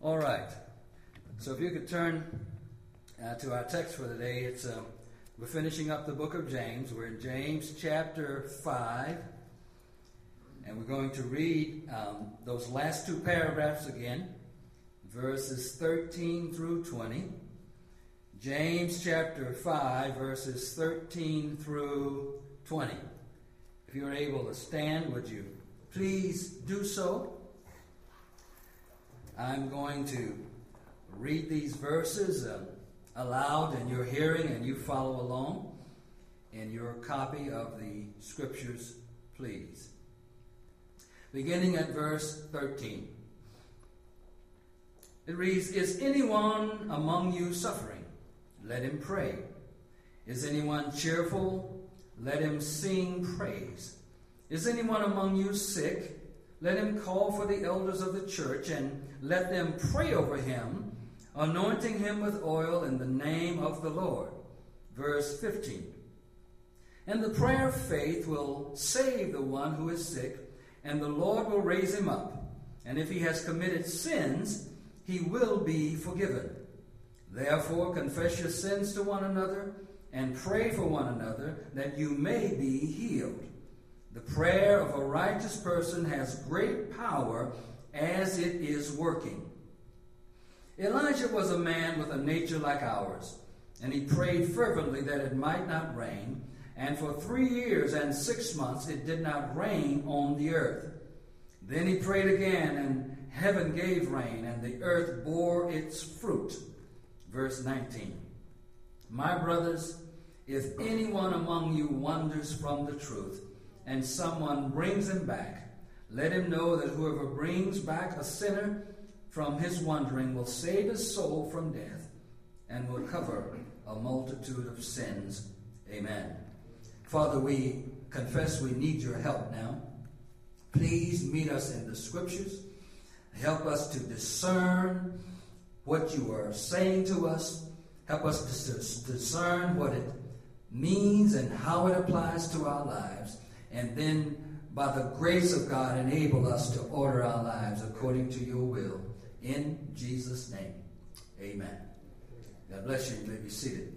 All right. So if you could turn to our text for today, we're finishing up the book of James. We're in James chapter 5, and we're going to read those last two paragraphs again, verses 13 through 20. James chapter 5, verses 13 through 20. If you're able to stand, would you please do so? I'm going to read these verses aloud in your hearing, and you follow along in your copy of the scriptures, please. Beginning at verse 13. It reads, "Is anyone among you suffering? Let him pray. Is anyone cheerful? Let him sing praise. Is anyone among you sick? Let him call for the elders of the church, and let them pray over him, anointing him with oil in the name of the Lord." Verse 15. "And the prayer of faith will save the one who is sick, and the Lord will raise him up. And if he has committed sins, he will be forgiven. Therefore, confess your sins to one another and pray for one another that you may be healed. The prayer of a righteous person has great power as it is working." Elijah was a man with a nature like ours, and he prayed fervently that it might not rain, and for 3 years and 6 months it did not rain on the earth. Then he prayed again, and heaven gave rain, and the earth bore its fruit. Verse 19. "My brothers, if anyone among you wanders from the truth, and someone brings him back, let him know that whoever brings back a sinner from his wandering will save his soul from death, and will cover a multitude of sins. Amen." Father, we confess we need your help now. Please meet us in the scriptures. Help us to discern what you are saying to us. Help us to discern what it means and how it applies to our lives. And then, by the grace of God, enable us to order our lives according to your will. In Jesus' name, amen. God bless you. You may be seated.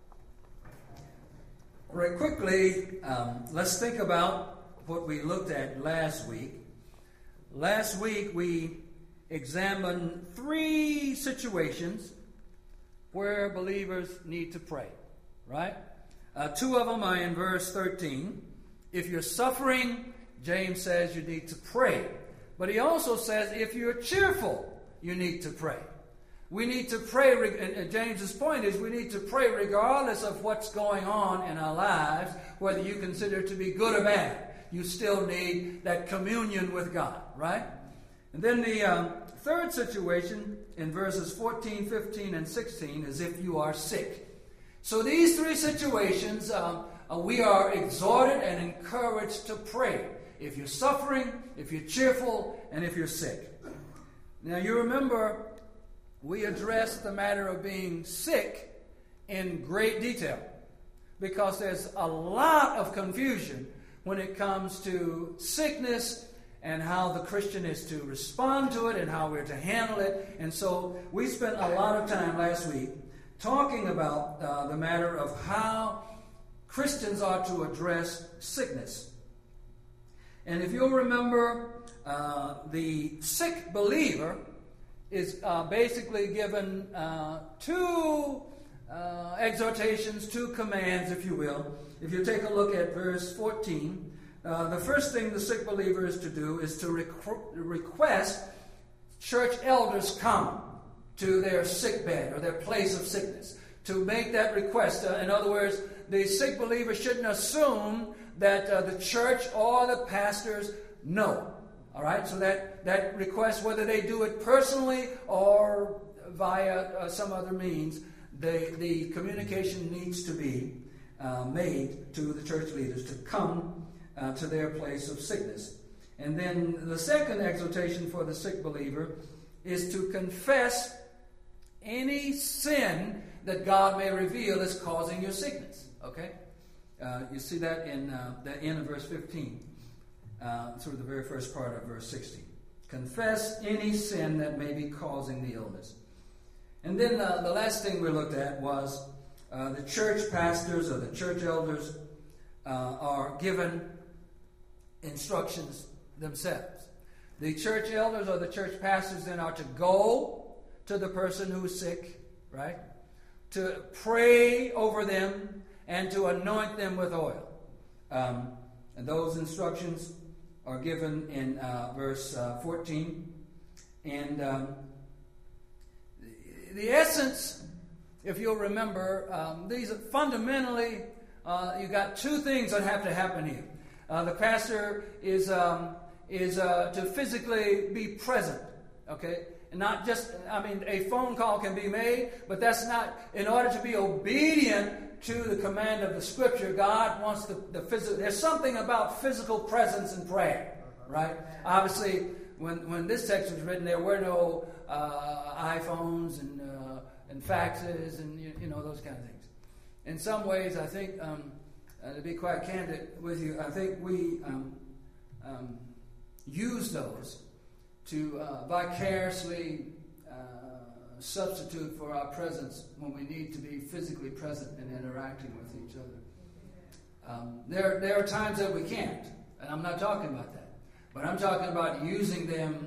All right, quickly, let's think about what we looked at last week. Last week, we examined 3 situations where believers need to pray, right? 2 of them are in verse 13. If you're suffering, James says you need to pray. But he also says if you're cheerful, you need to pray. We need to pray, and James's point is we need to pray regardless of what's going on in our lives, whether you consider it to be good or bad. You still need that communion with God, right? And then the third situation in verses 14, 15, and 16 is if you are sick. So these 3 situations, we are exhorted and encouraged to pray. If you're suffering, if you're cheerful, and if you're sick. Now you remember we addressed the matter of being sick in great detail, because there's a lot of confusion when it comes to sickness and how the Christian is to respond to it and how we're to handle it. And so we spent a lot of time last week talking about the matter of how Christians are to address sickness. And if you'll remember, the sick believer is basically given 2 exhortations, 2 commands, if you will. If you take a look at verse 14, the first thing the sick believer is to do is to request church elders come to their sick bed or their place of sickness, to make that request. In other words, the sick believer shouldn't assume that the church or the pastors know. All right, so that request, whether they do it personally or via some other means, the communication needs to be made to the church leaders to come to their place of sickness. And then the second exhortation for the sick believer is to confess any sin that God may reveal is causing your sickness. Okay? You see that in the end of verse 15, through the very first part of verse 16. Confess any sin that may be causing the illness. And then the last thing we looked at was the church pastors or the church elders are given instructions themselves. The church elders or the church pastors then are to go to the person who's sick, right? To pray over them and to anoint them with oil. And those instructions are given in verse 14. And the essence, if you'll remember, these are fundamentally, you got two things that have to happen here. The pastor is to physically be present, okay? And not just, a phone call can be made, but that's not, in order to be obedient to the command of the Scripture, God wants the physical, there's something about physical presence in prayer, right? Obviously, when this text was written, there were no iPhones and faxes and, those kind of things. In some ways, I think, to be quite candid with you, I think we use those to vicariously substitute for our presence when we need to be physically present and interacting with each other. There are times that we can't, and I'm not talking about that. But I'm talking about using them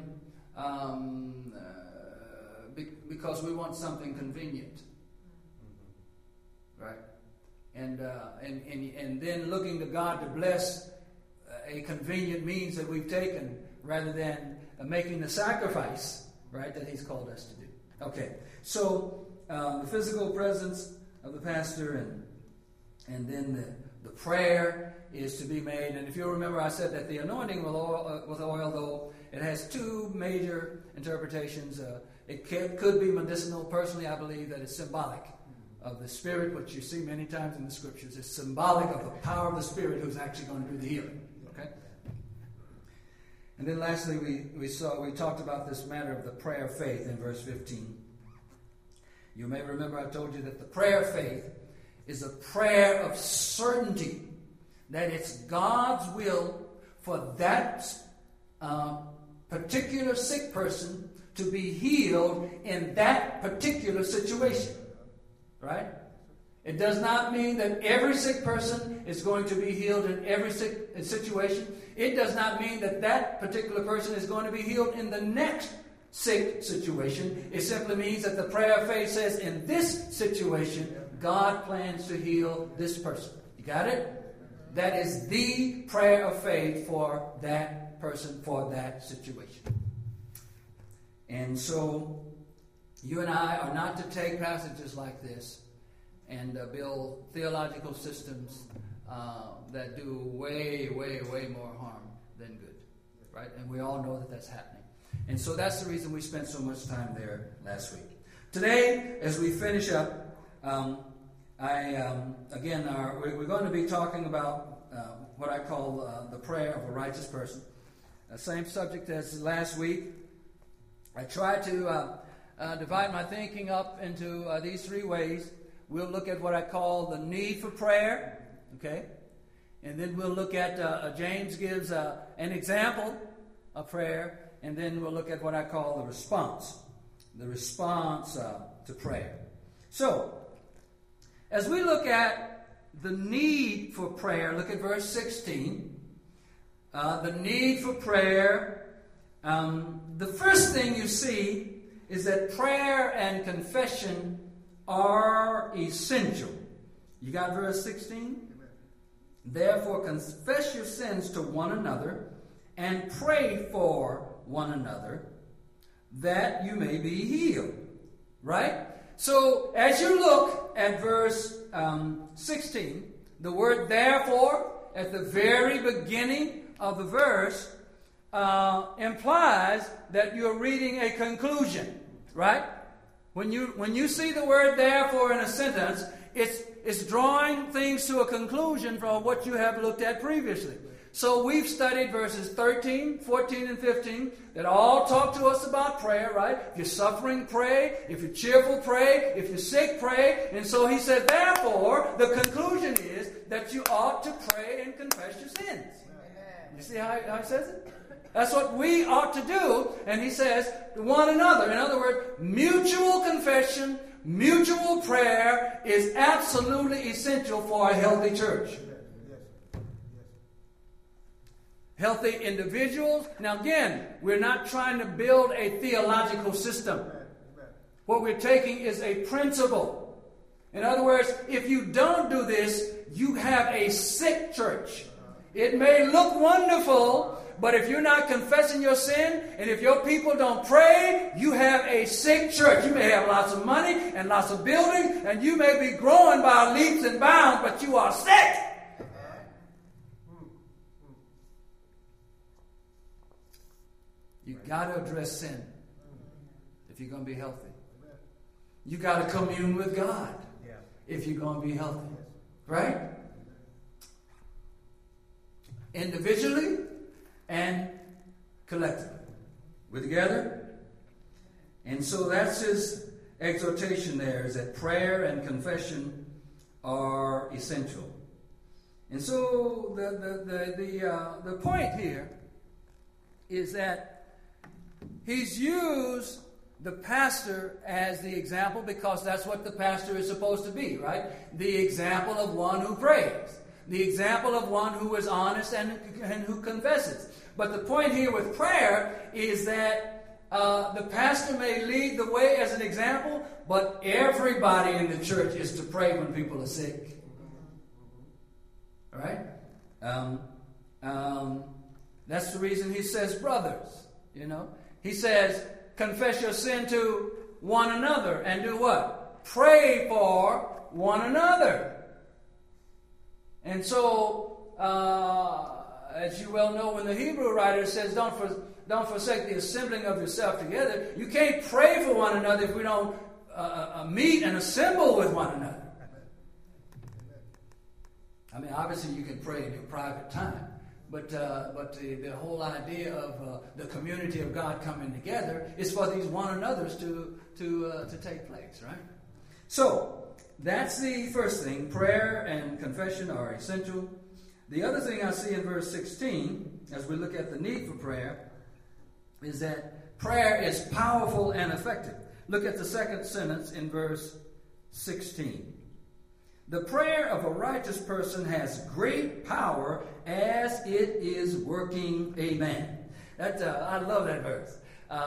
because we want something convenient, right? And then looking to God to bless a convenient means that we've taken rather than making the sacrifice, right, that He's called us to do. Okay, so the physical presence of the pastor and then the prayer is to be made. And if you'll remember, I said that the anointing with oil, though, it has two major interpretations. It could be medicinal. Personally, I believe that it's symbolic of the Spirit, which you see many times in the Scriptures. It's symbolic of the power of the Spirit who's actually going to do the healing. Okay? And then lastly, we talked about this matter of the prayer of faith in verse 15. You may remember I told you that the prayer of faith is a prayer of certainty that it's God's will for that particular sick person to be healed in that particular situation. Right? It does not mean that every sick person is going to be healed in every sick situation. It does not mean that that particular person is going to be healed in the next sick situation. It simply means that the prayer of faith says, in this situation, God plans to heal this person. You got it? That is the prayer of faith for that person, for that situation. And so, you and I are not to take passages like this and build theological systems that do way, way, way more harm than good. Right? And we all know that that's happening. And so that's the reason we spent so much time there last week. Today, as we finish up, we're going to be talking about what I call the prayer of a righteous person. Same subject as last week. I try to divide my thinking up into these three ways. We'll look at what I call the need for prayer, okay? And then we'll look at, James gives an example of prayer, and then we'll look at what I call the response to prayer. So, as we look at the need for prayer, look at verse 16. The need for prayer, the first thing you see is that prayer and confession are essential. You got verse 16? Therefore confess your sins to one another and pray for one another that you may be healed. Right? So as you look at verse 16, the word therefore at the very beginning of the verse implies that you're reading a conclusion. Right? When you see the word therefore in a sentence, it's drawing things to a conclusion from what you have looked at previously. So we've studied verses 13, 14, and 15 that all talk to us about prayer, right? If you're suffering, pray. If you're cheerful, pray. If you're sick, pray. And so he said, therefore, the conclusion is that you ought to pray and confess your sins. You see how he says it? That's what we ought to do. And he says, one another. In other words, mutual confession, mutual prayer is absolutely essential for a healthy church. Healthy individuals. Now again, we're not trying to build a theological system. What we're taking is a principle. In other words, if you don't do this, you have a sick church. It may look wonderful, but if you're not confessing your sin, and if your people don't pray, you have a sick church. You may have lots of money and lots of buildings, and you may be growing by leaps and bounds, but you are sick. You've got to address sin if you're going to be healthy. You got to commune with God if you're going to be healthy. Right? Individually and collectively. We're together? And so that's his exhortation there, is that prayer and confession are essential. And so the point here is that he's used the pastor as the example because that's what the pastor is supposed to be, right? The example of one who prays. The example of one who is honest and who confesses. But the point here with prayer is that the pastor may lead the way as an example, but everybody in the church is to pray when people are sick. All right? That's the reason he says brothers, you know. He says, confess your sin to one another and do what? Pray for one another. And so, as you well know, when the Hebrew writer says, don't forsake the assembling of yourself together, you can't pray for one another if we don't meet and assemble with one another. I mean, obviously you can pray in your private time, but the whole idea of the community of God coming together is for these one anothers to take place, right? So, that's the first thing. Prayer and confession are essential. The other thing I see in verse 16, as we look at the need for prayer, is that prayer is powerful and effective. Look at the second sentence in verse 16. The prayer of a righteous person has great power as it is working. Amen. I love that verse.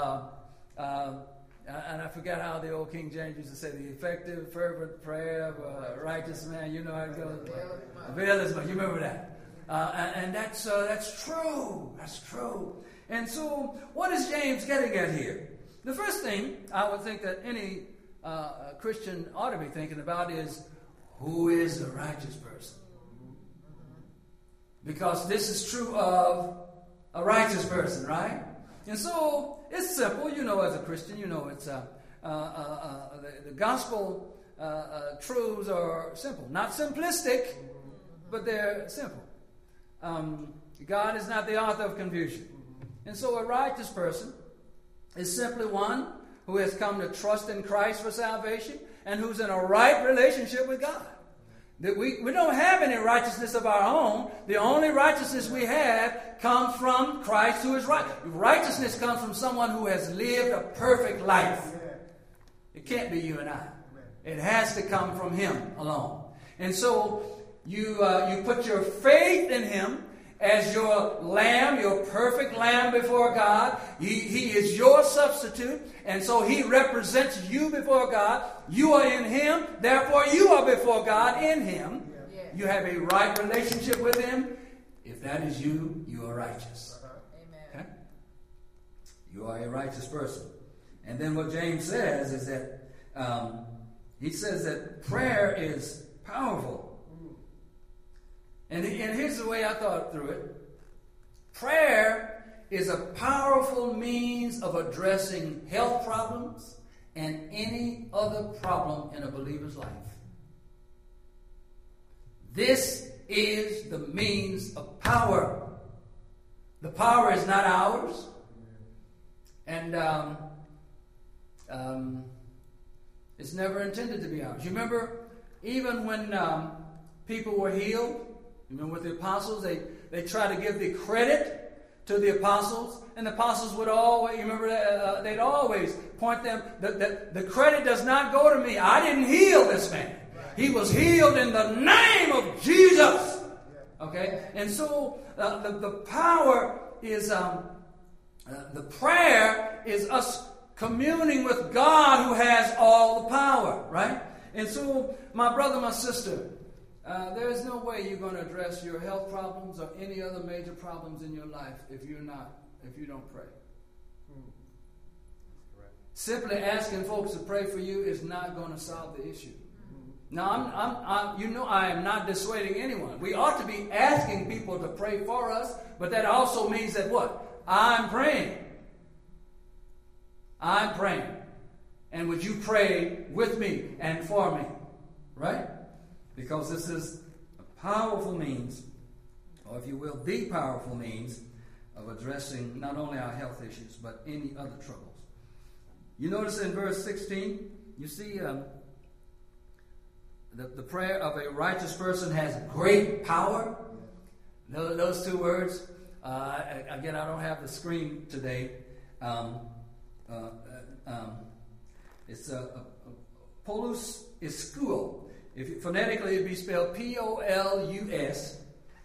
And I forgot how the old King James used to say, the effective, fervent prayer of a righteous man. You know how it goes? Availeth much. You remember that? And that's true. That's true. And so, what is James getting at here? The first thing I would think that any Christian ought to be thinking about is, who is a righteous person? Because this is true of a righteous person, right? And so, it's simple. You know, as a Christian, you know it's the gospel truths are simple. Not simplistic, but they're simple. God is not the author of confusion. And so a righteous person is simply one who has come to trust in Christ for salvation and who's in a right relationship with God. That we don't have any righteousness of our own. The only righteousness we have comes from Christ who is right. Righteousness comes from someone who has lived a perfect life. It can't be you and I. It has to come from Him alone. And so you put your faith in Him as your lamb, your perfect lamb before God. He is your substitute, and so He represents you before God. You are in Him, therefore you are before God in Him. Yeah. You have a right relationship with Him. If that is you, you are righteous. Amen. Okay? You are a righteous person. And then what James says is that he says that prayer is powerful. And here's the way I thought through it. Prayer is a powerful means of addressing health problems and any other problem in a believer's life. This is the means of power. The power is not ours. And it's never intended to be ours. You remember, even when people were healed, you remember with the apostles, they try to give the credit to the apostles, and the apostles would always, you remember that, they'd always point them, the credit does not go to me. I didn't heal this man. He was healed in the name of Jesus. Okay? And so the power is, the prayer is us communing with God who has all the power, right? And so, my brother, my sister, there is no way you're going to address your health problems or any other major problems in your life if you don't pray. Simply asking folks to pray for you is not going to solve the issue. Now, I am not dissuading anyone. We ought to be asking people to pray for us, but that also means that what? I'm praying. I'm praying. And would you pray with me and for me? Right? Because this is a powerful means, or if you will, the powerful means of addressing not only our health issues, but any other troubles. You notice in verse 16, you see the prayer of a righteous person has great power. Those two words, again, I don't have the screen today. It's polus iskuo. If phonetically, it'd be spelled P-O-L-U-S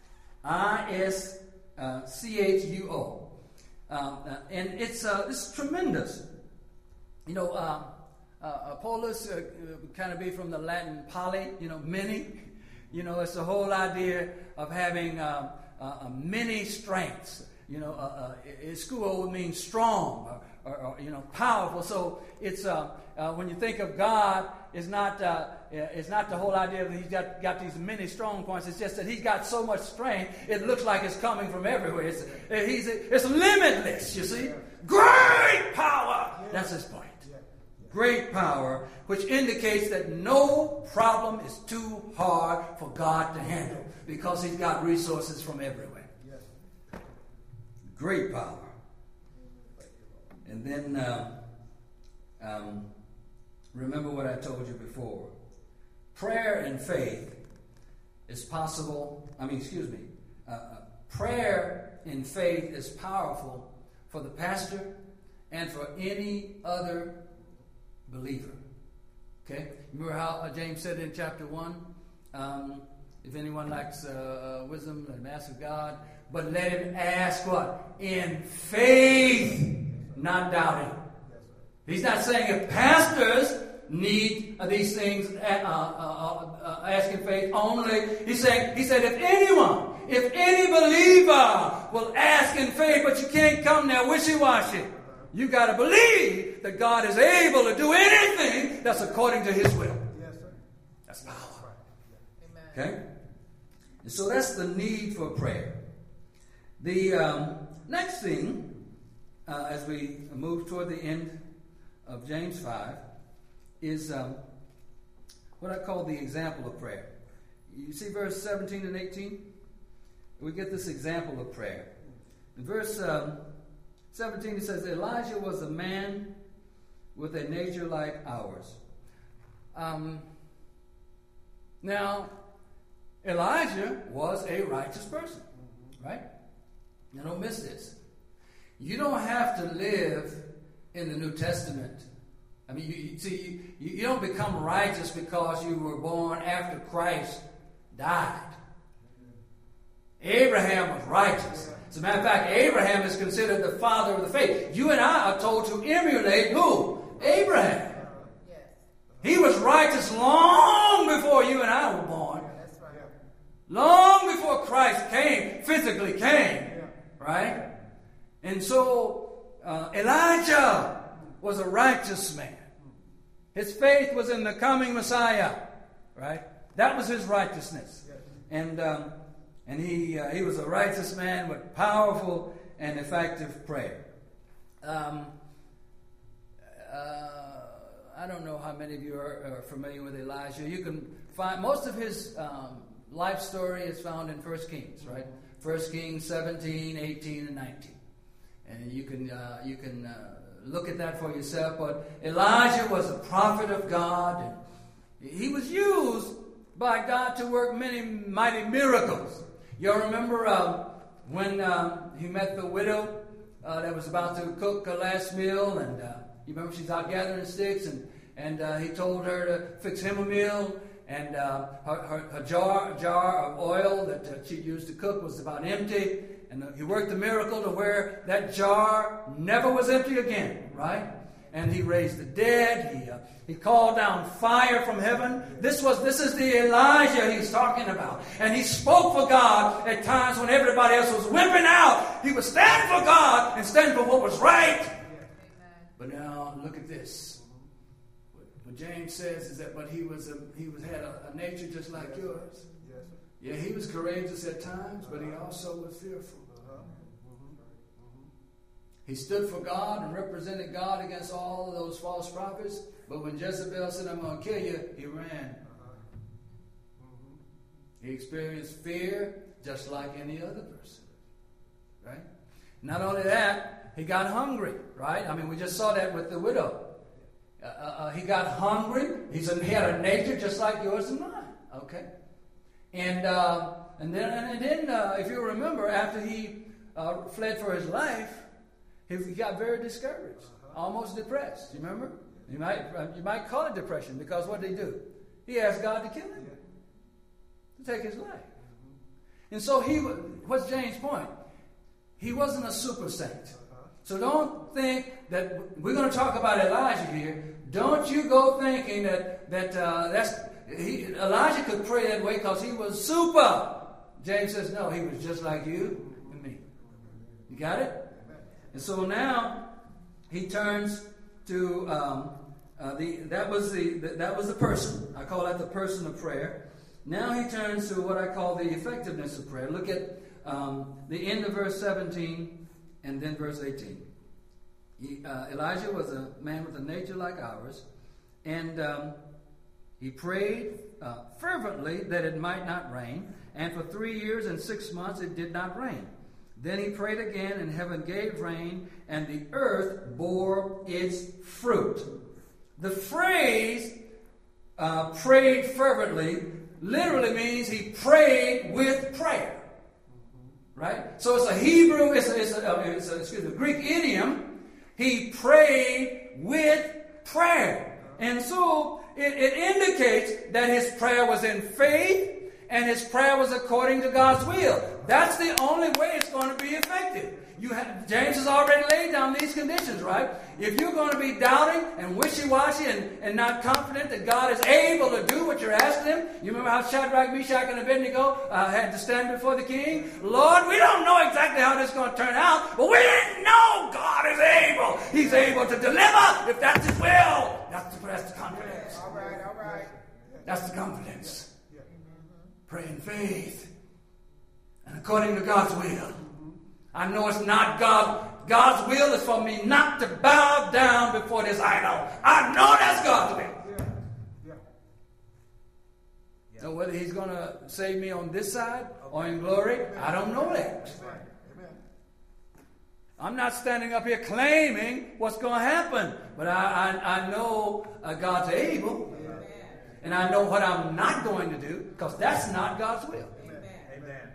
I-S-C-H-U-O. And it's tremendous. You know, polus kind of be from the Latin poly, many. It's the whole idea of having many strengths. Iskuo would mean strong or powerful. So it's when you think of God, it's not the whole idea that He's got these many strong points. It's just that He's got so much strength, it looks like it's coming from everywhere. It's limitless. You see, great power. That's His point. Great power, which indicates that no problem is too hard for God to handle because He's got resources from everywhere. Great power. And then remember what I told you before. Prayer and faith is possible. Prayer in faith is powerful for the pastor and for any other believer. Okay? Remember how James said in chapter 1, if anyone lacks wisdom, let him ask of God, but let him ask what? In faith, not doubting. He's not saying if pastors need these things, ask in faith only. He said if any believer will ask in faith, but you can't come there wishy-washy. You got to believe that God is able to do anything that's according to His will. Yes, sir. That's power. Amen. Okay? And so that's the need for prayer. The next thing, as we move toward the end of James 5, is what I call the example of prayer. You see verse 17 and 18? We get this example of prayer. In verse 17, it says, Elijah was a man with a nature like ours. Now, Elijah was a righteous person, right? Now, don't miss this. You don't have to live in the New Testament. I mean, you don't become righteous because you were born after Christ died. Abraham was righteous. As a matter of fact, Abraham is considered the father of the faith. You and I are told to emulate who? Abraham. Yes. He was righteous long before you and I were born. That's right. Long before Christ physically came. Right? And so, Elijah was a righteous man. His faith was in the coming Messiah. Right? That was his righteousness. And he was a righteous man with powerful and effective prayer. I don't know how many of you are familiar with Elijah. You can find most of his life story is found in 1 Kings, right? 1 Kings 17, 18, and 19. And you can look at that for yourself. But Elijah was a prophet of God, and he was used by God to work many mighty miracles. You'll remember when he met the widow that was about to cook her last meal, and you remember she's out gathering sticks, and he told her to fix him a meal, and her jar of oil that she used to cook was about empty, and he worked the miracle to where that jar never was empty again, right? And he raised the dead. He called down fire from heaven. This is the Elijah he's talking about. And he spoke for God at times when everybody else was wimping out. He would stand for God and stand for what was right. But now look at this. What James says is that he had a nature just like yours. Yeah, he was courageous at times, but he also was fearful. He stood for God and represented God against all of those false prophets. But when Jezebel said, I'm going to kill you, he ran. He experienced fear just like any other person. Right? Not only that, he got hungry. Right? I mean, we just saw that with the widow. He got hungry. He had a nature just like yours and mine. Okay? And then, if you remember, after he fled for his life, he got very discouraged, almost depressed. You remember? You might call it depression, because what did he do? He asked God to kill him, to take his life. And so what's James' point? He wasn't a super saint. So don't think that we're going to talk about Elijah here. Don't you go thinking that Elijah could pray that way because he was super. James says, no, he was just like you and me. You got it? And so now he turns to that was the person. I call that the person of prayer. Now he turns to what I call the effectiveness of prayer. Look at the end of verse 17 and then verse 18. Elijah was a man with a nature like ours, and he prayed fervently that it might not rain, and for 3 years and 6 months it did not rain. Then he prayed again, and heaven gave rain, and the earth bore its fruit. The phrase prayed fervently literally means he prayed with prayer. Right? So it's a Hebrew, it's a Greek idiom. He prayed with prayer. And so it indicates that his prayer was in faith, and his prayer was according to God's will. That's the only way it's going to be effective. James has already laid down these conditions, right? If you're going to be doubting and wishy-washy and not confident that God is able to do what you're asking him, you remember how Shadrach, Meshach, and Abednego had to stand before the king? Lord, we don't know exactly how this is going to turn out, but we didn't know God is able. He's able to deliver if that's his will. That's the confidence. All right. That's the confidence. Pray in faith and according to God's will. I know it's not God's will is for me not to bow down before this idol. I know that's God's will. So whether he's going to save me on this side or in glory, I don't know that. I'm not standing up here claiming what's going to happen, but I know God's able. And I know what I'm not going to do, because that's not God's will. Amen.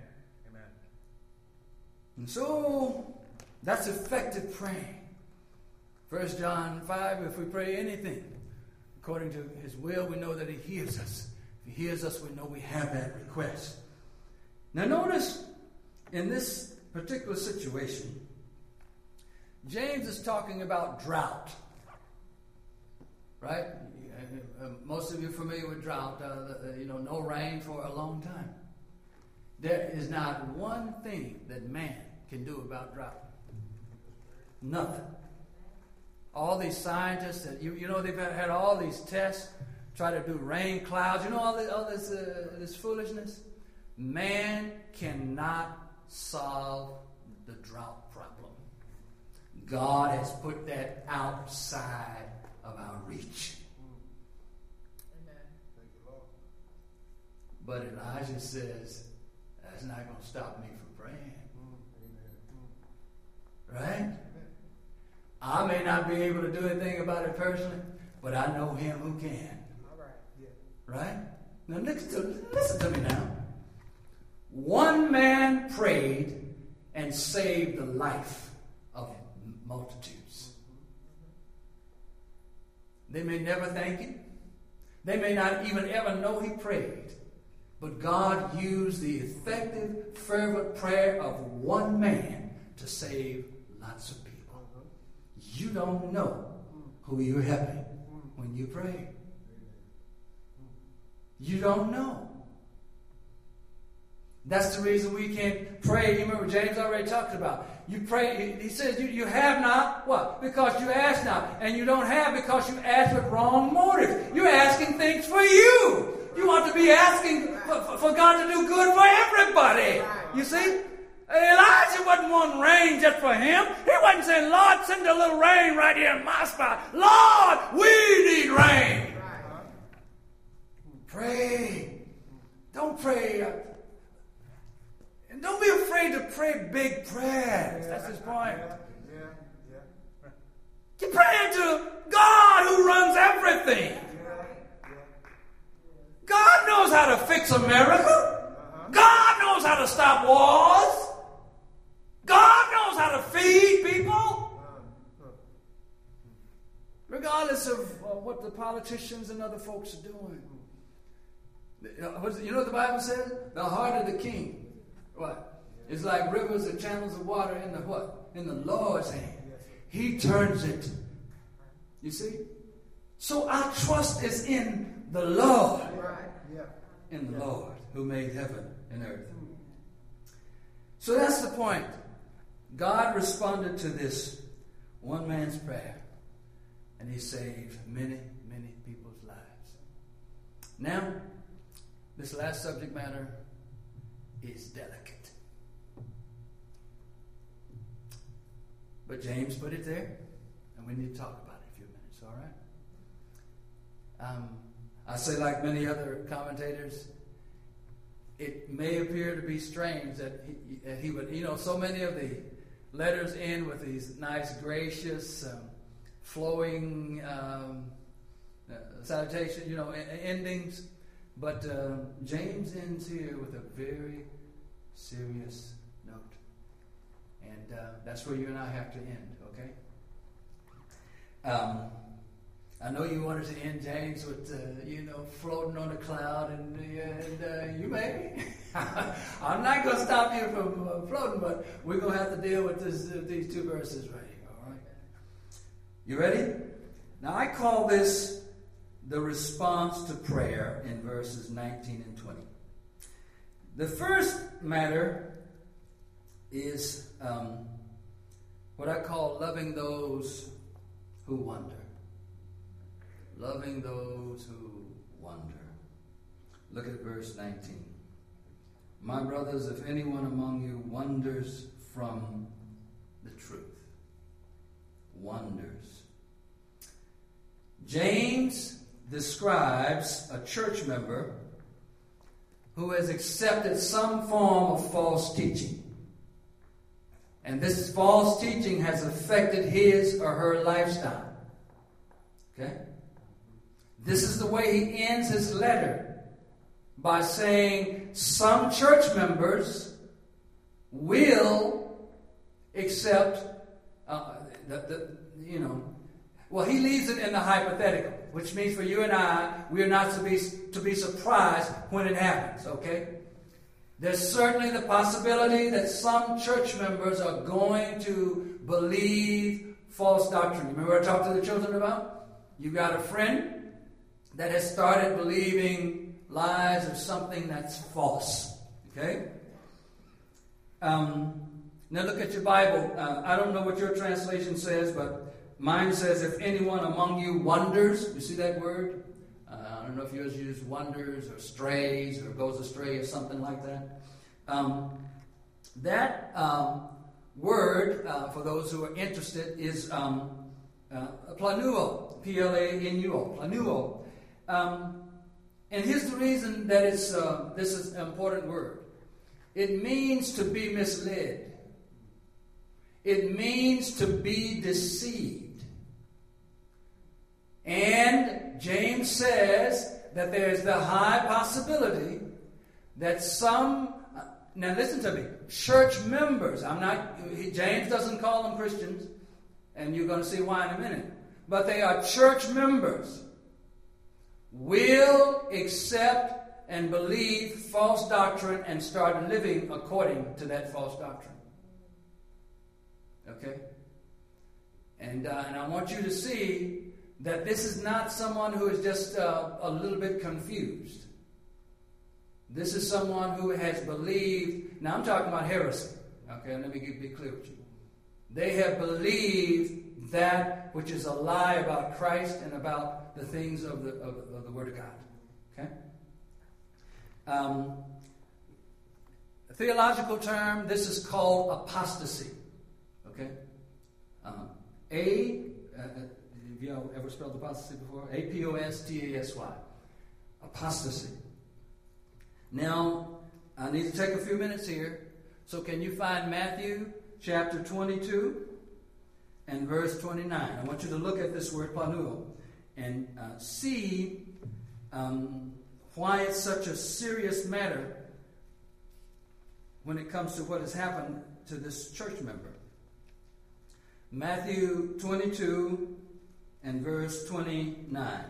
And so, that's effective praying. 1 John 5, if we pray anything according to his will, we know that he hears us. If he hears us, we know we have that request. Now notice, in this particular situation, James is talking about drought. Right? Most of you are familiar with drought. No rain for a long time. There is not one thing that man can do about drought. Nothing. All these scientists that they've had all these tests, try to do rain clouds. All this foolishness. Man cannot solve the drought problem. God has put that outside of our reach. But Elijah says, that's not going to stop me from praying. Right? I may not be able to do anything about it personally, but I know him who can. Right? Now listen to me now. One man prayed, and save the life of multitudes. They may never thank him. They may not even ever know he prayed. But God used the effective, fervent prayer of one man to save lots of people. You don't know who you're helping when you pray. You don't know. That's the reason we can't pray. You remember James already talked about. You pray, he says, you have not, what? Because you ask not. And you don't have because you ask with wrong motives. You're asking things for you. You want to be asking for God to do good for everybody. You see? Elijah wasn't wanting rain just for him. He wasn't saying, Lord, send a little rain right here in my spot. Lord, we need rain. Pray. Don't pray. And don't be afraid to pray big prayers. That's his point. You're praying to God who runs everything. God knows how to fix America. God knows how to stop wars. God knows how to feed people. Regardless of what the politicians and other folks are doing. You know what the Bible says? The heart of the king. What? It's like rivers and channels of water in the what? In the Lord's hand. He turns it. You see? So our trust is in the Lord. In the Lord who made heaven and earth. So that's the point. God responded to this one man's prayer. And he saved many, many people's lives. Now, this last subject matter is delicate. But James put it there, and we need to talk about it in a few minutes, all right? I say, like many other commentators, it may appear to be strange that he would, so many of the letters end with these nice, gracious, flowing salutation, endings. But James ends here with a very serious note. And that's where you and I have to end, okay? I know you wanted to end James with, floating on a cloud, and you may. I'm not going to stop you from floating, but we're going to have to deal with these two verses right here, all right? You ready? Now, I call this the response to prayer in verses 19 and 20. The first matter is what I call loving those who wonder. Loving those who wonder. Look at verse 19. My brothers, if anyone among you wanders from the truth. Wonders. James describes a church member who has accepted some form of false teaching. And this false teaching has affected his or her lifestyle. Okay? This is the way he ends his letter, by saying some church members will accept, he leaves it in the hypothetical, which means for you and I, we are not to be surprised when it happens, okay? There's certainly the possibility that some church members are going to believe false doctrine. Remember what I talked to the children about? You got a friend that has started believing lies or something that's false. Okay? Now look at your Bible. I don't know what your translation says, but mine says, if anyone among you wonders. You see that word? I don't know if yours uses wonders or strays or goes astray or something like that. That word, for those who are interested, is planuo. P-L-A-N-U-O. Planuo. And here's the reason that this is an important word. It means to be misled. It means to be deceived. And James says that there's the high possibility that some now listen to me, church members, James doesn't call them Christians, and you're going to see why in a minute, but they are church members, will accept and believe false doctrine and start living according to that false doctrine. Okay? And I want you to see that this is not someone who is just a little bit confused. This is someone who has believed. Now I'm talking about heresy. Okay, let me be clear with you. They have believed that which is a lie about Christ and about the things of the Word of God. Okay? A theological term, this is called apostasy. Okay? Have you ever spelled apostasy before? A-P-O-S-T-A-S-Y. Apostasy. Now, I need to take a few minutes here. So can you find Matthew chapter 22 and verse 29? I want you to look at this word planuo and see why it's such a serious matter when it comes to what has happened to this church member. Matthew 22 and verse 29.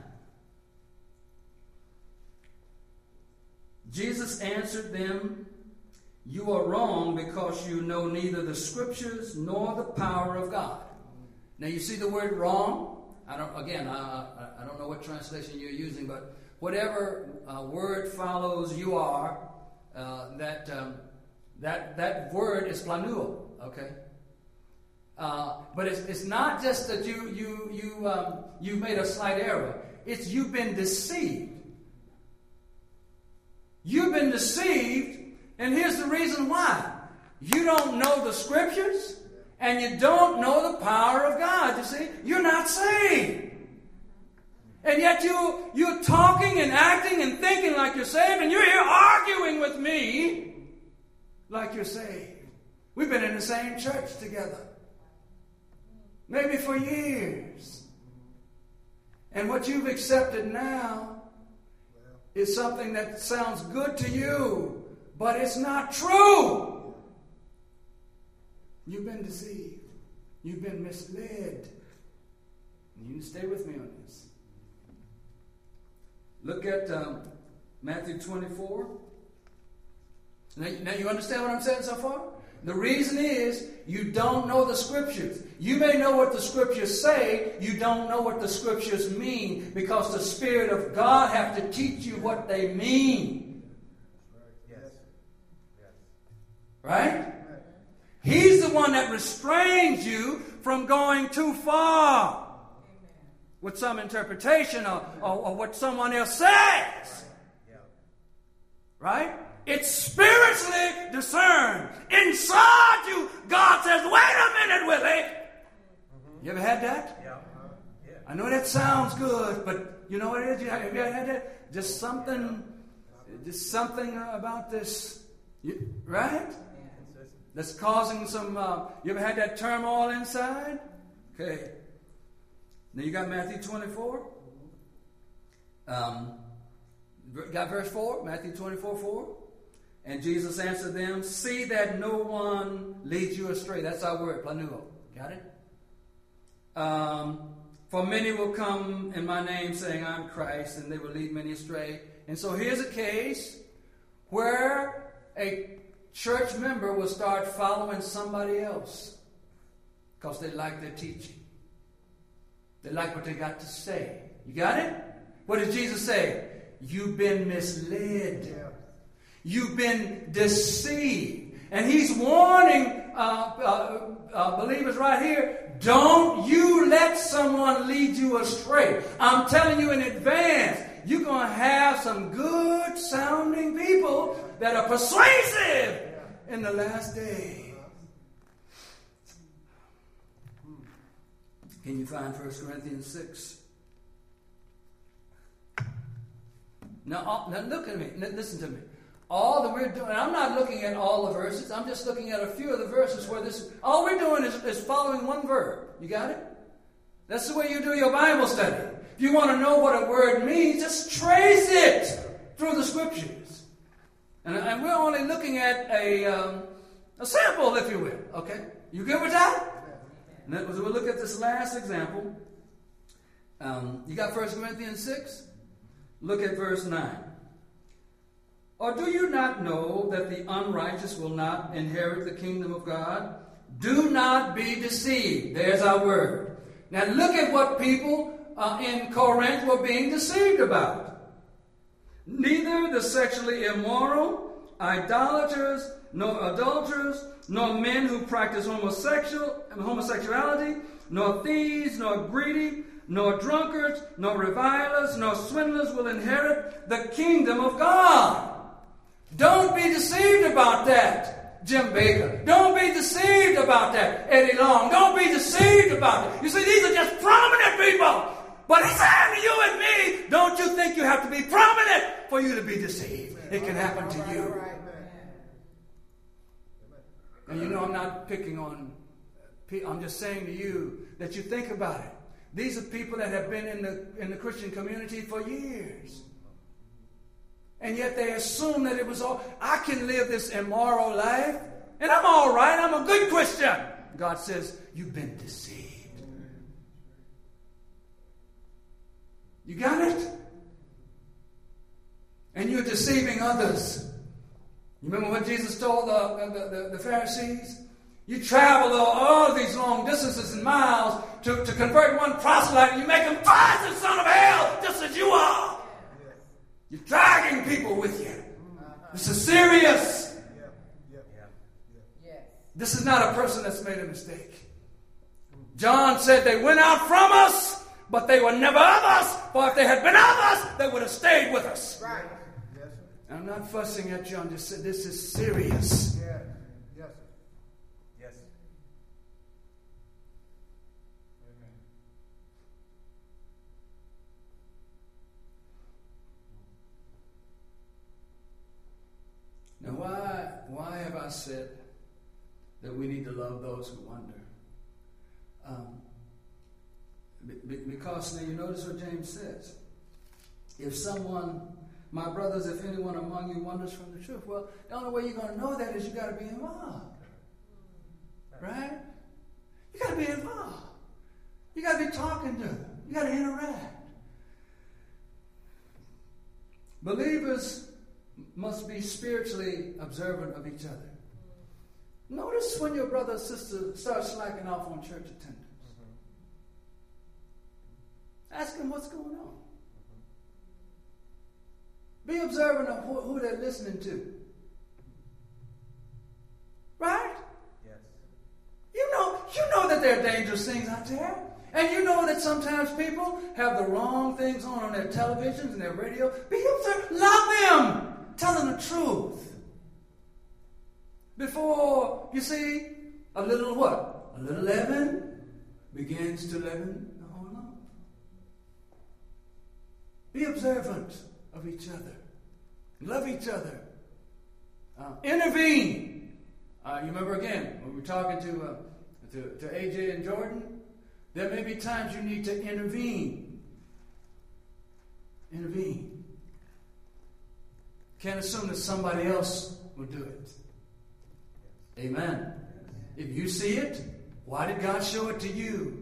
Jesus answered them, "You are wrong because you know neither the Scriptures nor the power of God." Now you see the word wrong? I don't know what translation you're using, but whatever word follows "you are," that word is planuo. Okay. But it's not just that you made a slight error. It's you've been deceived. You've been deceived, and here's the reason why. You don't know the Scriptures, and you don't know the power of God. You see, you're not saved. And yet you're talking and acting and thinking like you're saved, and you're here arguing with me like you're saved. We've been in the same church together. Maybe for years. And what you've accepted now is something that sounds good to you, but it's not true. You've been deceived. You've been misled. You need to stay with me on this. Look at Matthew 24. Now you understand what I'm saying so far? The reason is you don't know the Scriptures. You may know what the Scriptures say, you don't know what the Scriptures mean, because the Spirit of God have to teach you what they mean. Yes. Right? He's the one that restrains you from going too far with some interpretation or what someone else says. Right? It's spiritually discerned. Inside you, God says, "Wait a minute, Willie." You ever had that? Yeah. I know that sounds good, but you know what it is? Have you ever had that? Just something about this, right? That's causing some, you ever had that turmoil inside? Okay. Now you got Matthew 24. Got verse 4, Matthew 24:4. And Jesus answered them, "See that no one leads you astray." That's our word, planuo. Got it? For many will come in my name saying, "I'm Christ," and they will lead many astray. And so here's a case where a church member will start following somebody else because they like their teaching. They like what they got to say. You got it? What did Jesus say? You've been misled. Yeah. You've been deceived. And he's warning believers right here, don't you let someone lead you astray. I'm telling you in advance, you're going to have some good sounding people that are persuasive in the last day. Can you find 1 Corinthians 6? Now look at me. Listen to me. All that we're doing, I'm not looking at all the verses. I'm just looking at a few of the verses where this. All we're doing is following one verb. You got it? That's the way you do your Bible study. If you want to know what a word means, just trace it through the Scriptures. And we're only looking at a sample, if you will. Okay? You good with that? And that was, we'll look at this last example. You got 1 Corinthians 6? Look at verse 9. Or do you not know that the unrighteous will not inherit the kingdom of God? Do not be deceived. There's our word. Now look at what people in Corinth were being deceived about. Neither the sexually immoral, idolaters, nor adulterers, nor men who practice homosexuality, nor thieves, nor greedy, nor drunkards, nor revilers, nor swindlers will inherit the kingdom of God. Don't be deceived about that, Jim Baker. Don't be deceived about that, Eddie Long. Don't be deceived about it. You see, these are just prominent people. But he's saying to you and me, don't you think you have to be prominent for you to be deceived? It can happen to you. And you know, I'm not picking on people. I'm just saying to you that you think about it. These are people that have been in the Christian community for years. And yet they assume that it was all, I can live this immoral life, and I'm all right, I'm a good Christian. God says, you've been deceived. You got it? And you're deceiving others. You remember what Jesus told the Pharisees? You travel all these long distances and miles to convert one proselyte, and you make him twice the son of hell, just as you are. You're dragging people with you. This is serious. This is not a person that's made a mistake. John said they went out from us, but they were never of us. For if they had been of us, they would have stayed with us. Right. I'm not fussing at you. I'm just saying this is serious. Yeah. Yes. Yes. Amen. Now, why have I said that we need to love those who wander? Because now you notice what James says. If someone, my brothers, if anyone among you wanders from the truth, well, the only way you're going to know that is you got to be involved. Right? You got to be involved. You got to be talking to them. You got to interact. Believers must be spiritually observant of each other. Notice when your brother or sister starts slacking off on church attendance. Ask them what's going on. Be observant of who they're listening to. Right? Yes. You know that there are dangerous things out there. And you know that sometimes people have the wrong things on their televisions and their radio. Be observant. Love them. Tell them the truth. Before, you see, a little what? A little leaven begins to leaven the whole lump. Be observant of each other. Love each other. Intervene. You remember again, when we were talking to AJ and Jordan, there may be times you need to intervene. Intervene. Can't assume that somebody else will do it. Amen. If you see it, why did God show it to you?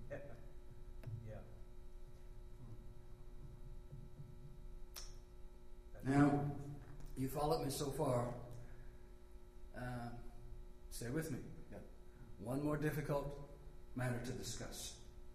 Now, you followed me so far. Stay with me. Got one more difficult matter to discuss.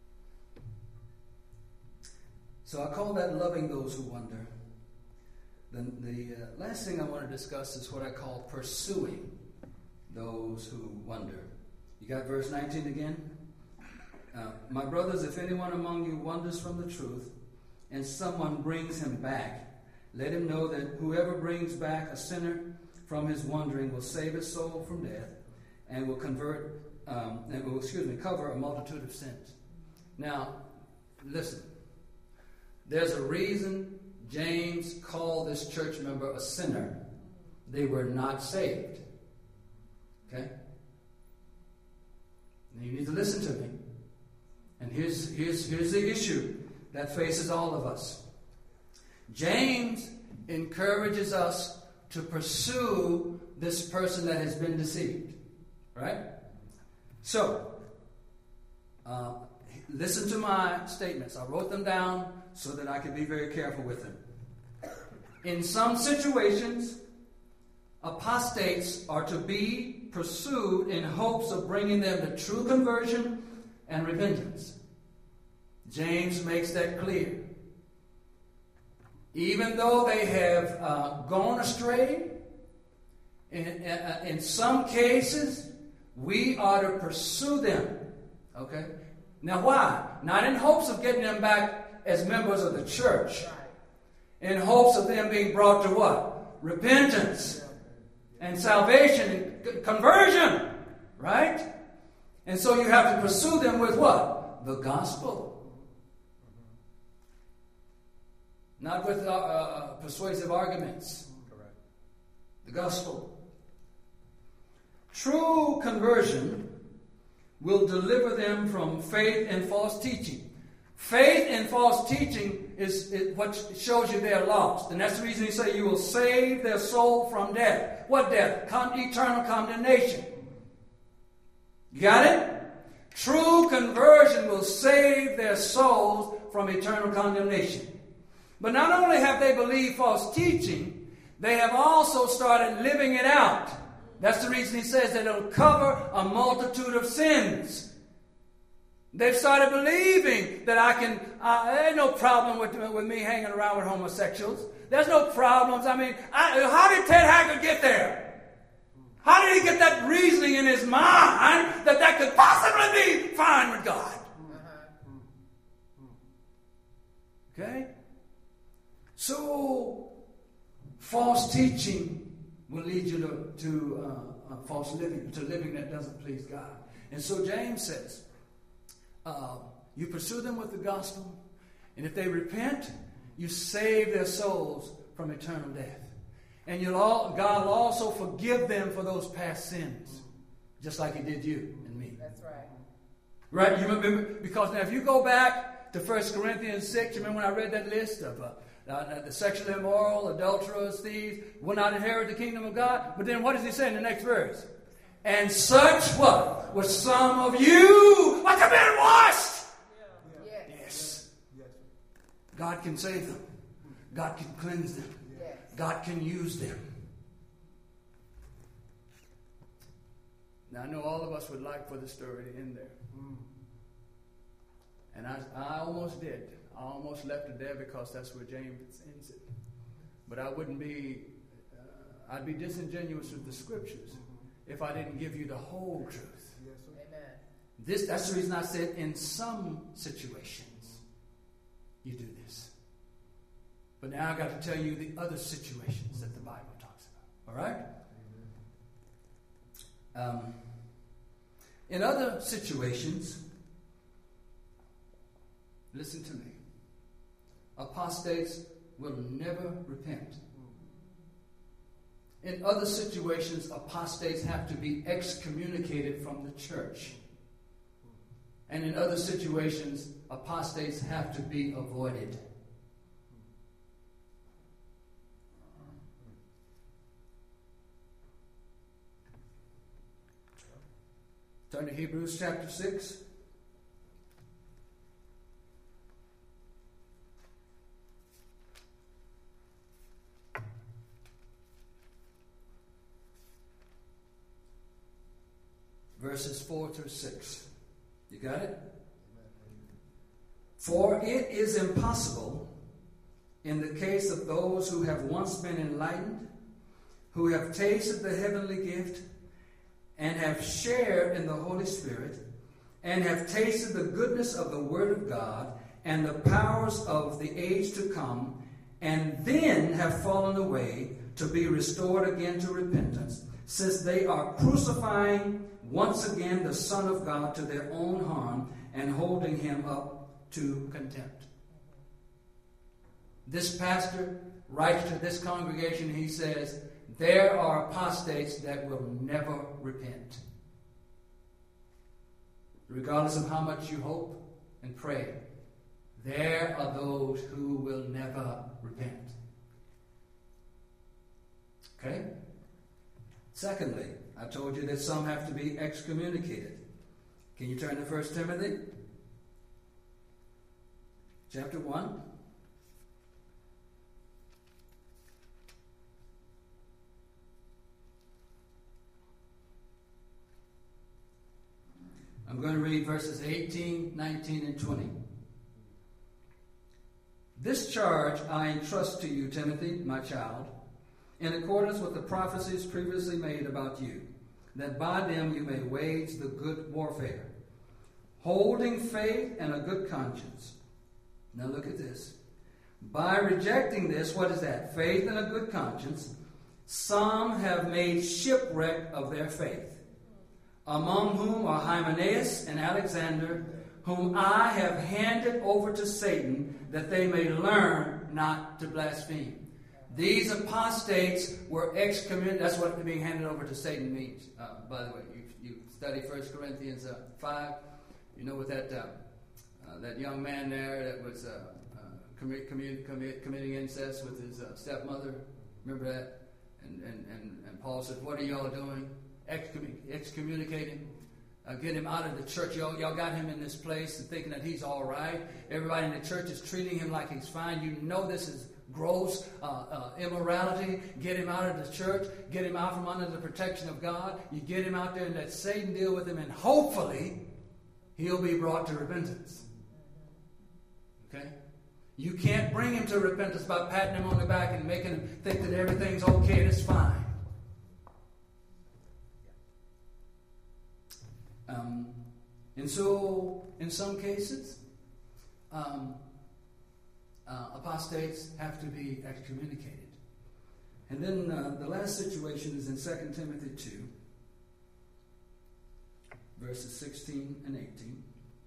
So I call that loving those who wander. Then the last thing I want to discuss is what I call pursuing those who wander. You got verse 19 again? My brothers, if anyone among you wanders from the truth, and someone brings him back, let him know that whoever brings back a sinner from his wandering will save his soul from death, and will cover a multitude of sins. Now, listen. There's a reason James called this church member a sinner. They were not saved. Okay? Now you need to listen to me. And here's the issue that faces all of us. James encourages us to pursue this person that has been deceived. Right? So, listen to my statements. I wrote them down so that I could be very careful with them. In some situations, apostates are to be pursued in hopes of bringing them to true conversion and repentance. James makes that clear. Even though they have gone astray, in some cases, we are to pursue them. Okay? Now why? Not in hopes of getting them back as members of the church. In hopes of them being brought to what? Repentance and salvation and conversion. Right? And so you have to pursue them with what? The gospel. Not with persuasive arguments. Correct. The gospel. True conversion will deliver them from faith and false teaching. Faith and false teaching is what shows you they're lost. And that's the reason he said you will save their soul from death. What death? Eternal condemnation. You got it? True conversion will save their souls from eternal condemnation. But not only have they believed false teaching, they have also started living it out. That's the reason he says that it'll cover a multitude of sins. They've started believing that there's no problem with me hanging around with homosexuals. There's no problems. I mean, how did Ted Haggard get there? How did he get that reasoning in his mind that could possibly be fine with God? Okay? So, false teaching will lead you to false living, to living that doesn't please God. And so James says, you pursue them with the gospel, and if they repent, you save their souls from eternal death. And God will also forgive them for those past sins, just like He did you and me. That's right. Right? You remember, because now if you go back to 1 Corinthians 6, you remember when I read that list of the sexually immoral, adulterers, thieves, will not inherit the kingdom of God. But then what does he say in the next verse? And such what? Was some of you like have been washed. Yeah. Yes. God can save them. God can cleanse them. Yes. God can use them. Now I know all of us would like for the story to end there. And I almost did. I almost left it there because that's where James ends it. But I wouldn't be, I'd be disingenuous with the scriptures if I didn't give you the whole truth. Yes, sir. Amen. That's the reason I said in some situations you do this. But now I've got to tell you the other situations that the Bible talks about. All right? In other situations, listen to me. Apostates will never repent. In other situations, apostates have to be excommunicated from the church. And in other situations, apostates have to be avoided. Turn to Hebrews chapter 6. Verses 4 through 6. You got it? For it is impossible, in the case of those who have once been enlightened, who have tasted the heavenly gift, and have shared in the Holy Spirit, and have tasted the goodness of the Word of God, and the powers of the age to come, and then have fallen away, to be restored again to repentance, since they are crucifying once again the Son of God to their own harm, and holding Him up to contempt. This pastor writes to this congregation, he says, there are apostates that will never repent. Regardless of how much you hope and pray, there are those who will never repent. Okay? Secondly, I told you that some have to be excommunicated. Can you turn to 1 Timothy? Chapter 1. I'm going to read verses 18, 19, and 20. This charge I entrust to you, Timothy, my child, in accordance with the prophecies previously made about you, that by them you may wage the good warfare, holding faith and a good conscience. Now look at this. By rejecting this, what is that? Faith and a good conscience, some have made shipwreck of their faith, among whom are Hymenaeus and Alexander, whom I have handed over to Satan, that they may learn not to blaspheme. These apostates were excommunicated. That's what being handed over to Satan means. By the way, you study 1 Corinthians 5. You know what that young man there that was committing incest with his stepmother. Remember that? And Paul said, "What are y'all doing? Excommunicating. Get him out of the church. Y'all got him in this place and thinking that he's all right. Everybody in the church is treating him like he's fine. You know this is gross immorality. Get him out of the church. Get him out from under the protection of God. You get him out there and let Satan deal with him, and hopefully he'll be brought to repentance." Okay? You can't bring him to repentance by patting him on the back and making him think that everything's okay and it's fine. And so, in some cases, apostates have to be excommunicated. And then the last situation is in 2 Timothy 2, verses 16 and 18.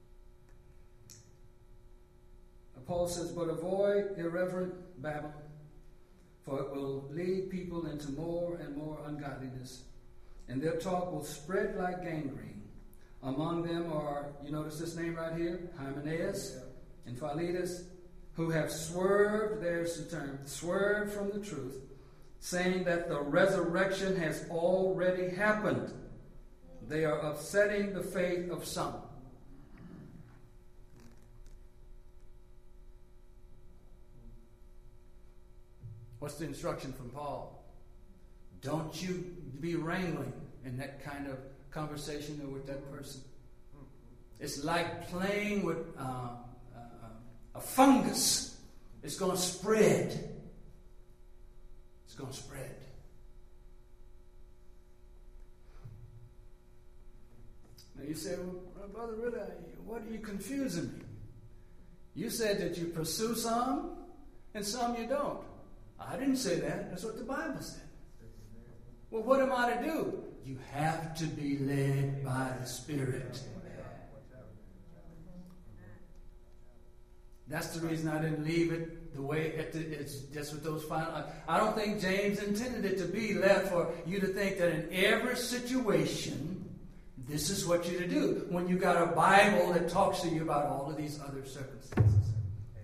Paul says, "But avoid irreverent babble, for it will lead people into more and more ungodliness, and their talk will spread like gangrene. Among them are," you notice this name right here, Hymenaeus and Philetus, "who have swerved," there's the term, "swerved from the truth, saying that the resurrection has already happened. They are upsetting the faith of some." What's the instruction from Paul? Don't you be wrangling in that kind of conversation or with that person. It's like playing with a fungus. It's going to spread. It's going to spread. Now you say, "Well, brother, really, what are you confusing me? You said that you pursue some and some you don't." I didn't say that. That's what the Bible said. Well, what am I to do? You have to be led by the Spirit. That's the reason I didn't leave it the way it's just with those final. I don't think James intended it to be left for you to think that in every situation, this is what you're to do. When you got a Bible that talks to you about all of these other circumstances.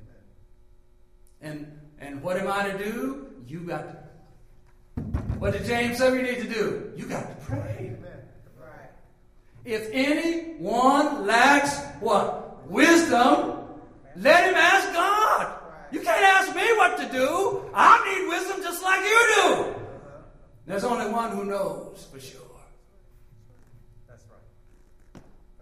And what am I to do? You got to. What did James say we need to do? You got to pray. Right. If anyone lacks what? Wisdom, let him ask God. Right. You can't ask me what to do. I need wisdom just like you do. There's only one who knows for sure. That's right.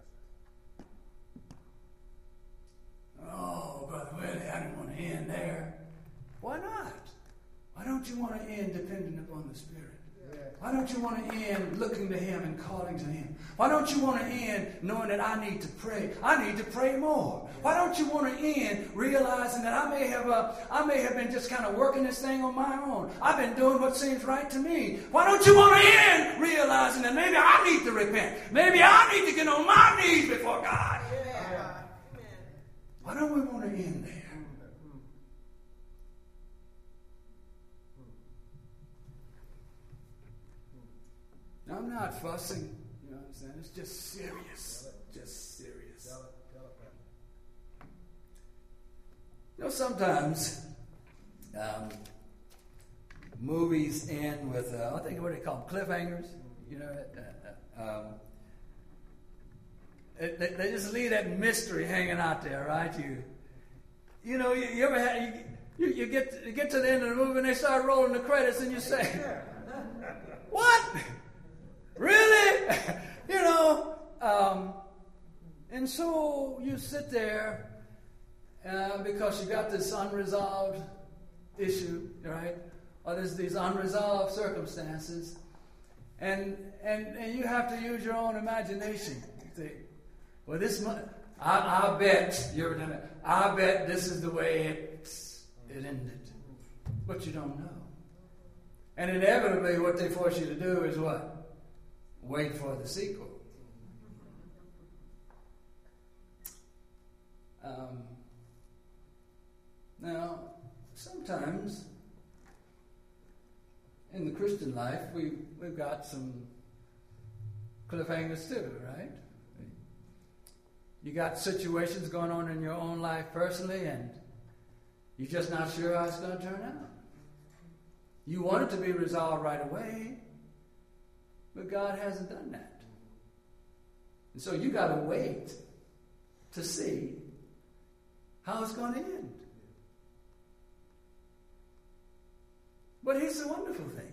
Oh, Brother Willie, I didn't want to end there. Why not? Why don't you want to end dependent upon the Spirit? Why don't you want to end looking to Him and calling to Him? Why don't you want to end knowing that I need to pray? I need to pray more. Why don't you want to end realizing that I may have been just kind of working this thing on my own? I've been doing what seems right to me. Why don't you want to end realizing that maybe I need to repent? Maybe I need to get on my knees before God. Why don't we want to end there? Now, I'm not fussing, you understand? It's just serious. Just serious. You know, sometimes movies end with, I think what they call them, cliffhangers. You know, they just leave that mystery hanging out there, right? You know, you ever had, you get to the end of the movie and they start rolling the credits and you say, what? Really? You know, and so you sit there because you got this unresolved issue, right? Or there's these unresolved circumstances, and you have to use your own imagination. You think, well, I bet you ever done it. I bet this is the way it ended, but you don't know. And inevitably, what they force you to do is what? Wait for the sequel. Now, sometimes in the Christian life, we've got some cliffhangers too, right? You got situations going on in your own life personally, and you're just not sure how it's going to turn out. You want it to be resolved right away, but God hasn't done that. And so you got to wait to see how it's going to end. But here's the wonderful thing.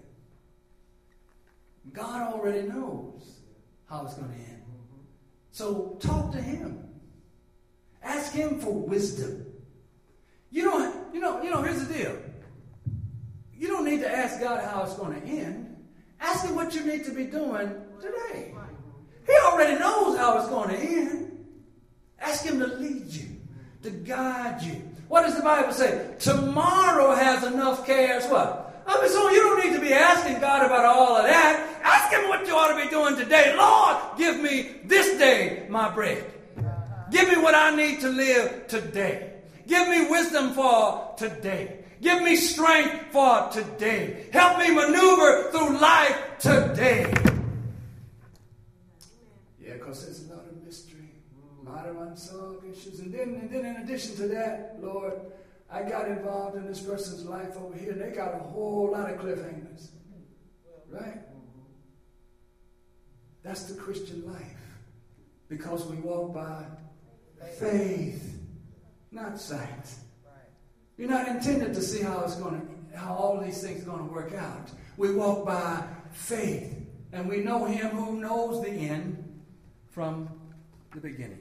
God already knows how it's going to end. So talk to him. Ask him for wisdom. You know, here's the deal. You don't need to ask God how it's going to end. Ask him what you need to be doing today. He already knows how it's going to end. Ask him to lead you, to guide you. What does the Bible say? Tomorrow has enough cares. What? I mean, so you don't need to be asking God about all of that. Ask him what you ought to be doing today. Lord, give me this day my bread. Give me what I need to live today. Give me wisdom for today. Give me strength for today. Help me maneuver through life today. Yeah, because there's a lot of mystery, a lot of unsolved issues. And then in addition to that, Lord, I got involved in this person's life over here, and they got a whole lot of cliffhangers. Right? That's the Christian life. Because we walk by faith, not sight. You're not intended to see how all these things are going to work out. We walk by faith, and we know him who knows the end from the beginning.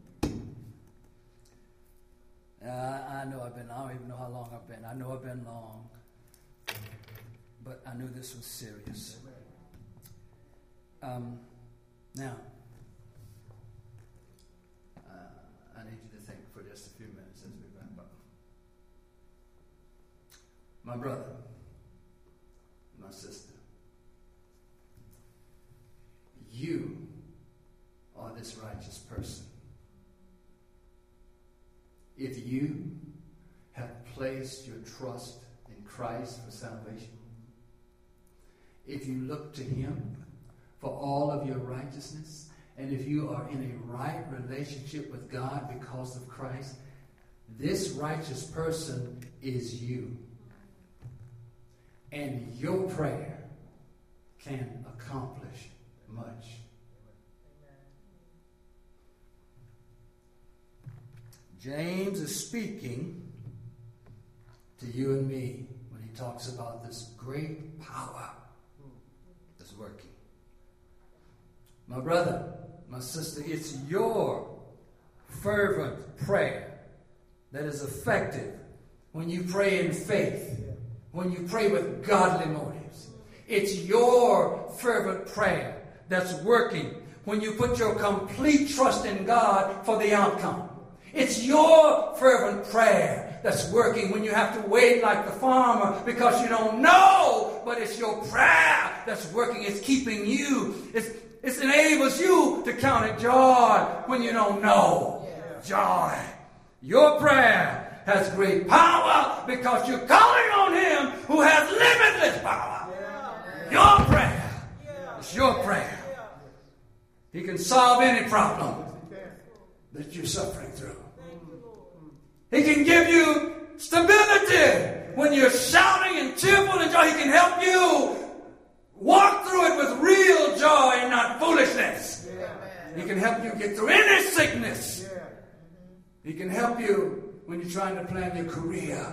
I don't even know how long I've been. I know I've been long, but I knew this was serious. Now, I need you to think for just a few minutes as we wrap up. My brother, my sister, you are this righteous person. If you have placed your trust in Christ for salvation, if you look to him for all of your righteousness, and if you are in a right relationship with God because of Christ, this righteous person is you. And your prayer can accomplish much. James is speaking to you and me when he talks about this great power that's working. My brother, my sister, it's your fervent prayer that is effective when you pray in faith, when you pray with godly motives. It's your fervent prayer that's working when you put your complete trust in God for the outcome. It's your fervent prayer that's working when you have to wait like the farmer because you don't know, but it's your prayer that's working. It's keeping you. It enables you to count it joy when you don't know. Joy. Your prayer has great power because you're calling on him who has limitless power. Your prayer is your prayer. He can solve any problem that you're suffering through. He can give you stability when you're shouting and cheerful and joy. He can help you walk through it with real joy and not foolishness. He can help you get through any sickness. He can help you when you're trying to plan your career.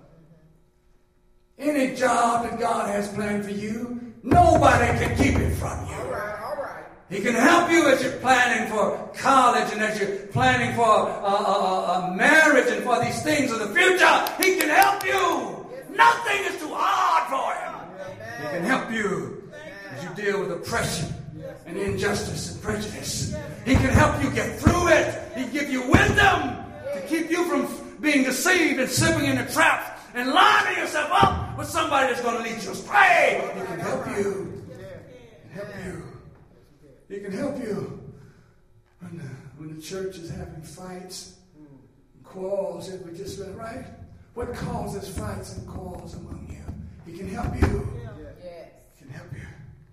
Any job that God has planned for you, nobody can keep it from you. He can help you as you're planning for college and as you're planning for a marriage and for these things of the future. He can help you. Nothing is too hard for him. He can help you as you deal with oppression and injustice and prejudice. He can help you get through it. He can give you wisdom to keep you from being deceived and slipping into traps and lining yourself up with somebody that's going to lead you astray. He can help you. He can help you. He can help you when the church is having fights and quarrels that we just read, right? What causes fights and quarrels among you? He can help you. He can help you.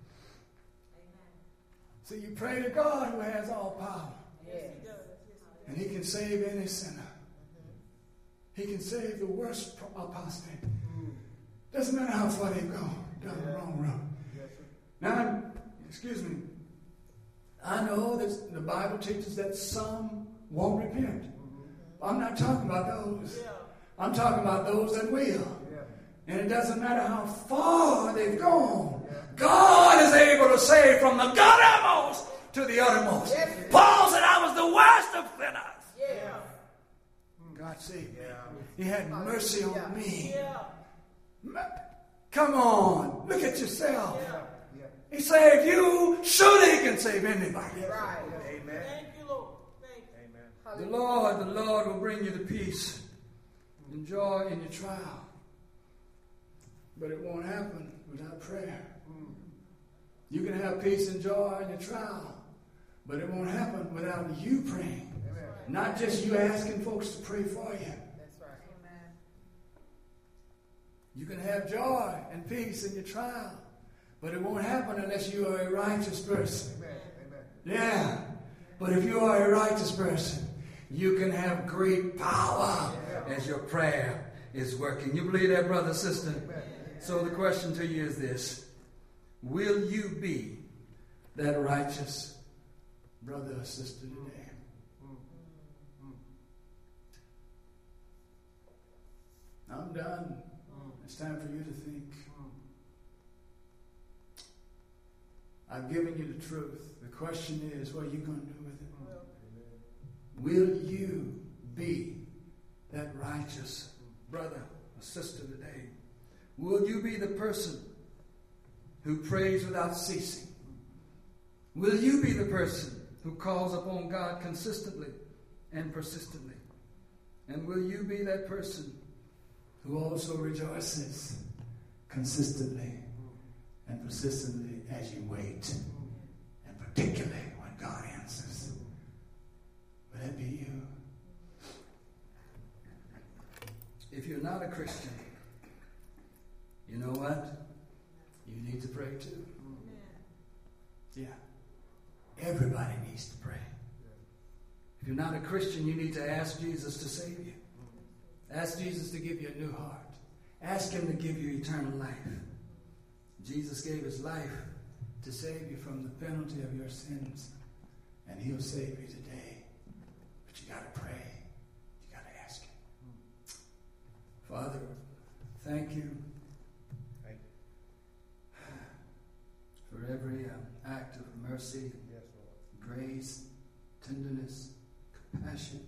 So you pray to God who has all power. And he can save any sinner. He can save the worst apostate. Doesn't matter how far they've gone down the wrong road. Now, excuse me. I know that the Bible teaches that some won't repent. I'm not talking about those. I'm talking about those that will. And it doesn't matter how far they've gone. God is able to save from the guttermost to the uttermost. Paul said, I was the worst of sinners. God saved me. He had mercy on me. Come on. Look at yourself. He saved you. Surely he can save anybody. Amen. Thank you, Lord. Thank you. The Lord will bring you the peace and joy in your trial. But it won't happen without prayer. You can have peace and joy in your trial, but it won't happen without you praying. Not just you asking folks to pray for you. That's right. Amen. You can have joy and peace in your trial, but it won't happen unless you are a righteous person. Amen. Yeah. But if you are a righteous person, you can have great power as your prayer is working. You believe that, brother, sister? So the question to you is this. Will you be that righteous brother or sister today? I'm done. It's time for you to think. I've given you the truth. The question is, what are you going to do with it? Will you be that righteous brother or sister today? Will you be the person who prays without ceasing? Will you be the person who calls upon God consistently and persistently? And will you be that person who also rejoices consistently and persistently as you wait, and particularly when God answers? Will that be you? If you're not a Christian, you know what? You need to pray too. Yeah. Everybody needs to pray. If you're not a Christian, you need to ask Jesus to save you. Ask Jesus to give you a new heart. Ask him to give you eternal life. Jesus gave his life to save you from the penalty of your sins. And he'll save you today. But you got to pray. You got to ask him. Father, thank you for every act of mercy, grace, tenderness, compassion.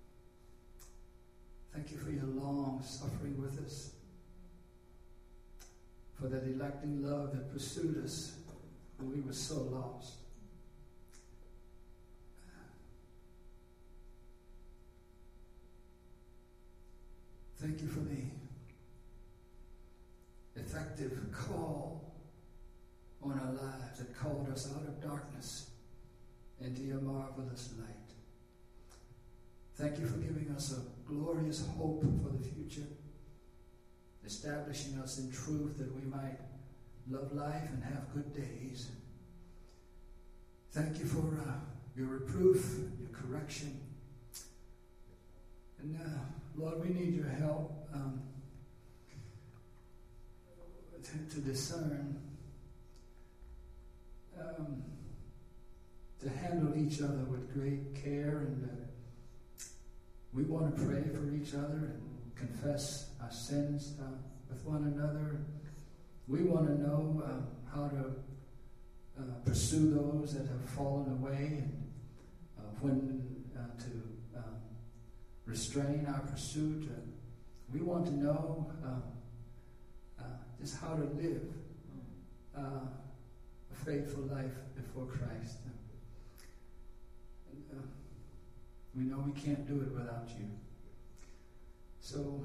Thank you for your long suffering with us, for that electing love that pursued us when we were so lost. Thank you for the effective call on our lives that called us out of darkness into your marvelous light. Thank you for giving us a glorious hope for the future, establishing us in truth that we might love life and have good days. Thank you for your reproof, your correction. And Lord, we need your help. to discern, to handle each other with great care, and we want to pray for each other and confess our sins with one another. We want to know how to pursue those that have fallen away, and when to restrain our pursuit. We want to know just how to live a faithful life before Christ. We know we can't do it without you. So,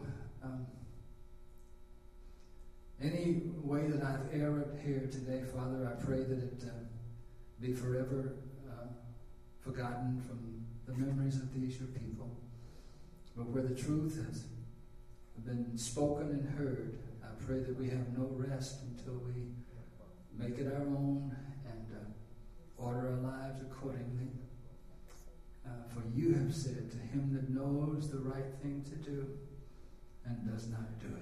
any way that I've erred here today, Father, I pray that it be forever forgotten from the memories of these your people. But where the truth has been spoken and heard, I pray that we have no rest until we make it our own and order our lives accordingly. For you have said, to him that knows the right thing to do and does not do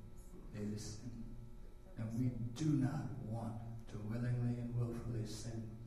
it is sin. And we do not want to willingly and willfully sin.